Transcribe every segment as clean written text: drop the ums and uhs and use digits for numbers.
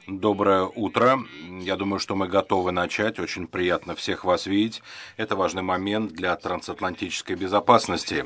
Доброе утро. Я думаю, что мы готовы начать. Очень приятно всех вас видеть. Это важный момент для трансатлантической безопасности.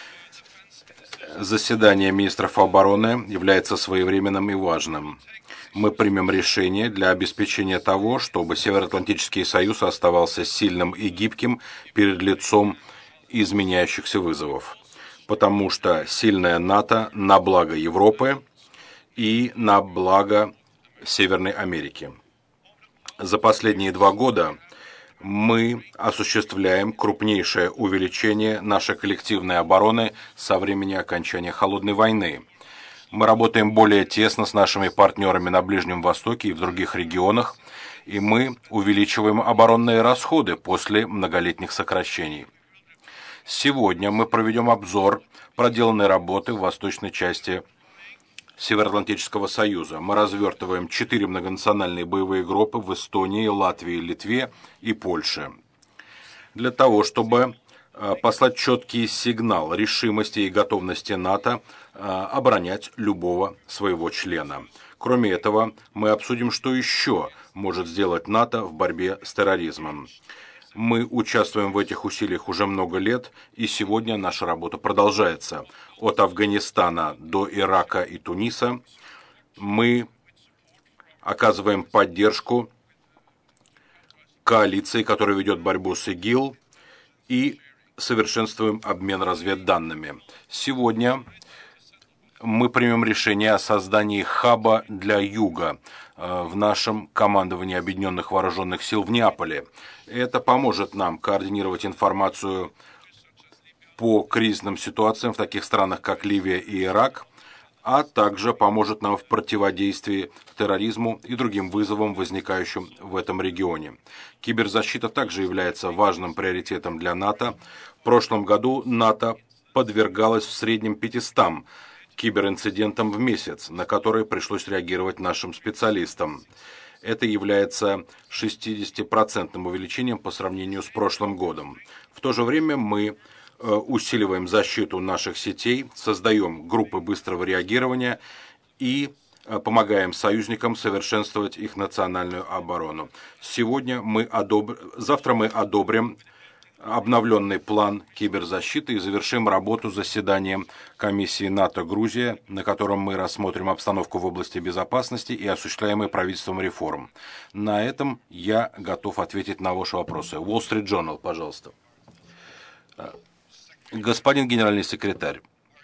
Заседание министров обороны является своевременным и важным. Мы примем решение для обеспечения того, чтобы Североатлантический союз оставался сильным и гибким перед лицом изменяющихся вызовов. Потому что сильная НАТО на благо Европы и на благо Северной Америки. За последние 2 года мы осуществляем крупнейшее увеличение нашей коллективной обороны со времени окончания Холодной войны. Мы работаем более тесно с нашими партнерами на Ближнем Востоке и в других регионах, и мы увеличиваем оборонные расходы после многолетних сокращений. Сегодня мы проведем обзор проделанной работы в восточной части Североатлантического союза. Мы развертываем 4 многонациональные боевые группы в Эстонии, Латвии, Литве и Польше. Для того, чтобы послать четкий сигнал решимости и готовности НАТО оборонять любого своего члена. Кроме этого, мы обсудим, что еще может сделать НАТО в борьбе с терроризмом. Мы участвуем в этих усилиях уже много лет, и сегодня наша работа продолжается. От Афганистана до Ирака и Туниса мы оказываем поддержку коалиции, которая ведет борьбу с ИГИЛ, и совершенствуем обмен разведданными. Сегодня мы примем решение о создании хаба для Юга в нашем командовании Объединенных Вооруженных Сил в Неаполе. Это поможет нам координировать информацию по кризисным ситуациям в таких странах, как Ливия и Ирак, а также поможет нам в противодействии терроризму и другим вызовам, возникающим в этом регионе. Киберзащита также является важным приоритетом для НАТО. В прошлом году НАТО подвергалось в среднем 500 киберинцидентам в месяц, на которые пришлось реагировать нашим специалистам. Это является 60% увеличением по сравнению с прошлым годом. В то же время мы усиливаем защиту наших сетей, создаем группы быстрого реагирования и помогаем союзникам совершенствовать их национальную оборону. Завтра мы одобрим обновленный план киберзащиты и завершим работу заседанием комиссии НАТО-Грузия, на котором мы рассмотрим обстановку в области безопасности и осуществляемые правительством реформ. На этом я готов ответить на ваши вопросы. Wall Street Journal, пожалуйста. Господин генеральный секретарь,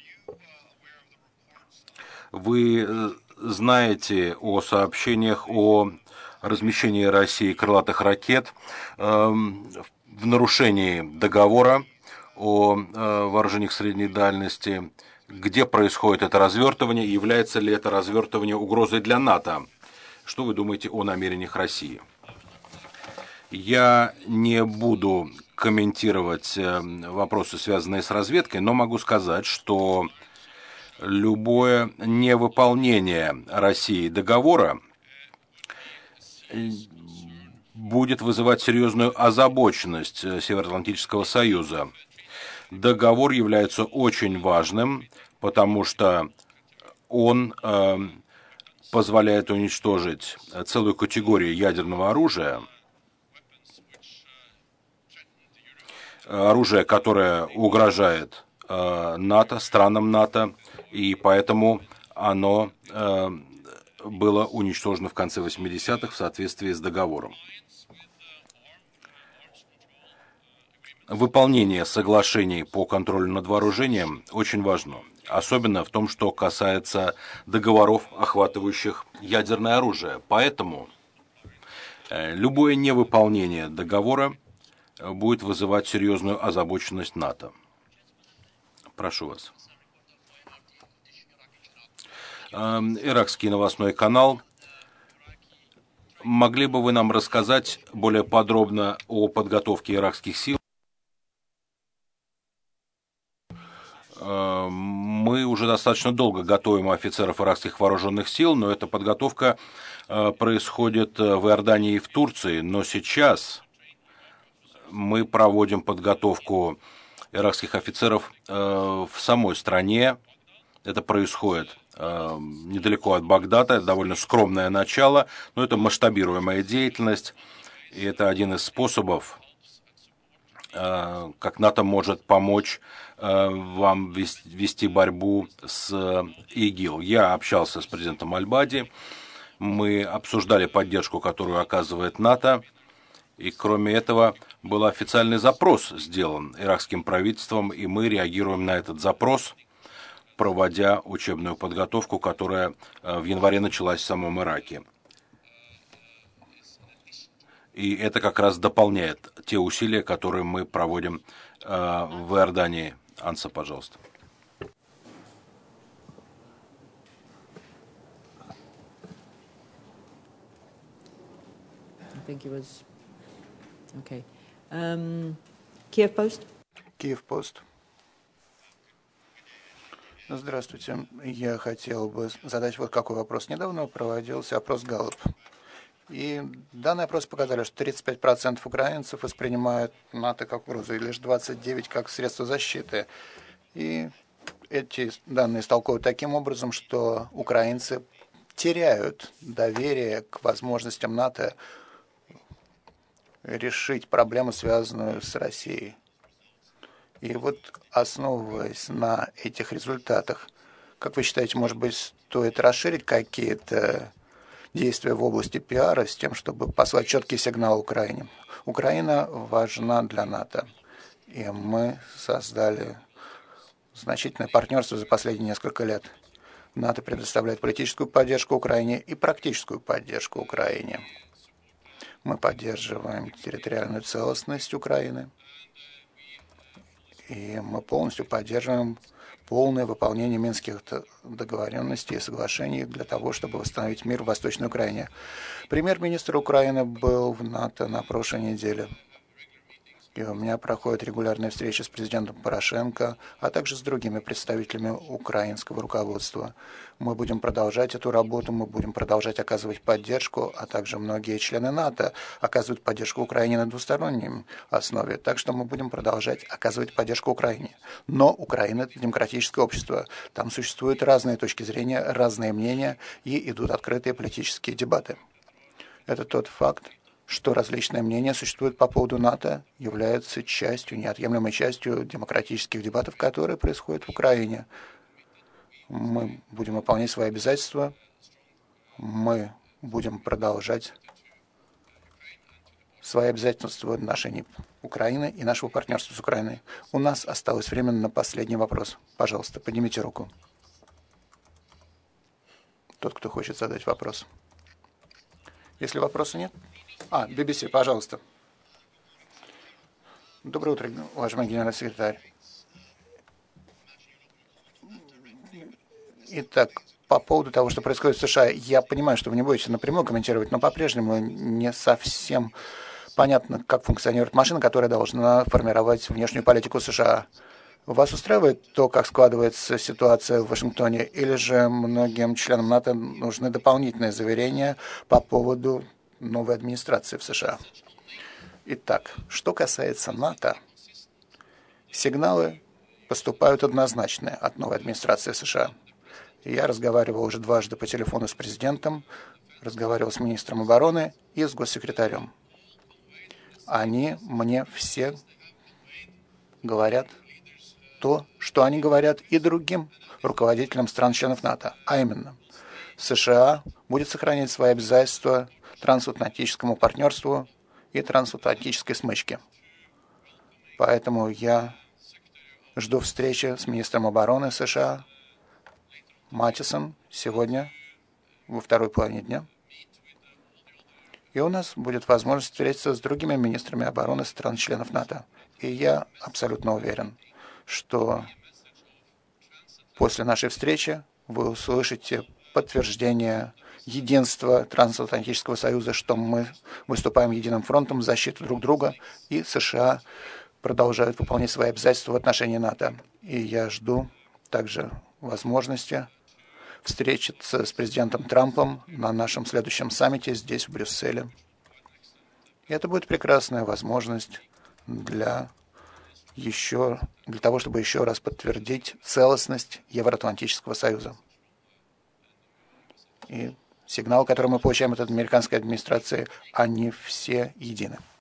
вы знаете о сообщениях о размещении России крылатых ракет в нарушении договора о вооружениях средней дальности, где происходит это развертывание, и является ли это развертывание угрозой для НАТО? Что вы думаете о намерениях России? Я не буду комментировать вопросы, связанные с разведкой, но могу сказать, что любое невыполнение России договора будет вызывать серьезную озабоченность Североатлантического союза. Договор является очень важным, потому что он позволяет уничтожить целую категорию ядерного оружия, оружие, которое угрожает НАТО, странам НАТО, и поэтому оно было уничтожено в конце 80-х в соответствии с договором. Выполнение соглашений по контролю над вооружением очень важно, особенно в том, что касается договоров, охватывающих ядерное оружие. Поэтому любое невыполнение договора будет вызывать серьезную озабоченность НАТО. Прошу вас. Иракский новостной канал. Могли бы вы нам рассказать более подробно о подготовке иракских сил? Мы уже достаточно долго готовим офицеров иракских вооруженных сил, но эта подготовка происходит в Иордании и в Турции. Но сейчас мы проводим подготовку иракских офицеров в самой стране. Это происходит недалеко от Багдада, это довольно скромное начало, но это масштабируемая деятельность, и это один из способов, как НАТО может помочь вам вести борьбу с ИГИЛ. Я общался с президентом Аль-Бади, мы обсуждали поддержку, которую оказывает НАТО, и кроме этого был официальный запрос сделан иракским правительством, и мы реагируем на этот запрос, проводя учебную подготовку, которая в январе началась в самом Ираке. И это как раз дополняет те усилия, которые мы проводим в Иордании. Анса, пожалуйста. Kiev Post. Киев Пост. Здравствуйте. Я хотел бы задать вот какой вопрос. Недавно проводился опрос Галлуп. И данные опроса показали, что 35% украинцев воспринимают НАТО как угрозу, и лишь 29% как средство защиты. И эти данные истолковывают таким образом, что украинцы теряют доверие к возможностям НАТО решить проблему, связанную с Россией. И вот, основываясь на этих результатах, как вы считаете, может быть, стоит расширить какие-то действия в области пиара с тем, чтобы послать четкий сигнал Украине? Украина важна для НАТО, и мы создали значительное партнерство за последние несколько лет. НАТО предоставляет политическую поддержку Украине и практическую поддержку Украине. Мы поддерживаем территориальную целостность Украины, и мы полностью поддерживаем полное выполнение минских договоренностей и соглашений для того, чтобы восстановить мир в Восточной Украине. Премьер-министр Украины был в НАТО на прошлой неделе. И у меня проходят регулярные встречи с президентом Порошенко, а также с другими представителями украинского руководства. Мы будем продолжать эту работу, мы будем продолжать оказывать поддержку, а также многие члены НАТО оказывают поддержку Украине на двусторонней основе. Так что мы будем продолжать оказывать поддержку Украине. Но Украина – это демократическое общество. Там существуют разные точки зрения, разные мнения и идут открытые политические дебаты. Это тот факт, что различные мнения существуют по поводу НАТО, являются частью, неотъемлемой частью демократических дебатов, которые происходят в Украине. Мы будем выполнять свои обязательства, мы будем продолжать свои обязательства в отношении Украины и нашего партнерства с Украиной. У нас осталось время на последний вопрос. Пожалуйста, поднимите руку. Тот, кто хочет задать вопрос. Если вопроса нет... BBC, пожалуйста. Доброе утро, уважаемый генеральный секретарь. Итак, по поводу того, что происходит в США, я понимаю, что вы не будете напрямую комментировать, но по-прежнему не совсем понятно, как функционирует машина, которая должна формировать внешнюю политику США. Вас устраивает то, как складывается ситуация в Вашингтоне, или же многим членам НАТО нужны дополнительные заверения по поводу новой администрации в США? Итак, что касается НАТО, сигналы поступают однозначные от новой администрации США. Я разговаривал уже дважды по телефону с президентом, разговаривал с министром обороны и с госсекретарем. Они мне все говорят то, что они говорят и другим руководителям стран-членов НАТО, а именно, США будет сохранять свои обязательства трансатлантическому партнерству и трансатлантической смычке. Поэтому я жду встречи с министром обороны США Матисом сегодня во второй половине дня. И у нас будет возможность встретиться с другими министрами обороны стран-членов НАТО. И я абсолютно уверен, что после нашей встречи вы услышите подтверждение единства Трансатлантического союза, что мы выступаем единым фронтом в защиту друг друга, и США продолжают выполнять свои обязательства в отношении НАТО. И я жду также возможности встретиться с президентом Трампом на нашем следующем саммите здесь, в Брюсселе. И это будет прекрасная возможность для для того, чтобы еще раз подтвердить целостность Евроатлантического союза. И сигналы, которые мы получаем от американской администрации, они все едины.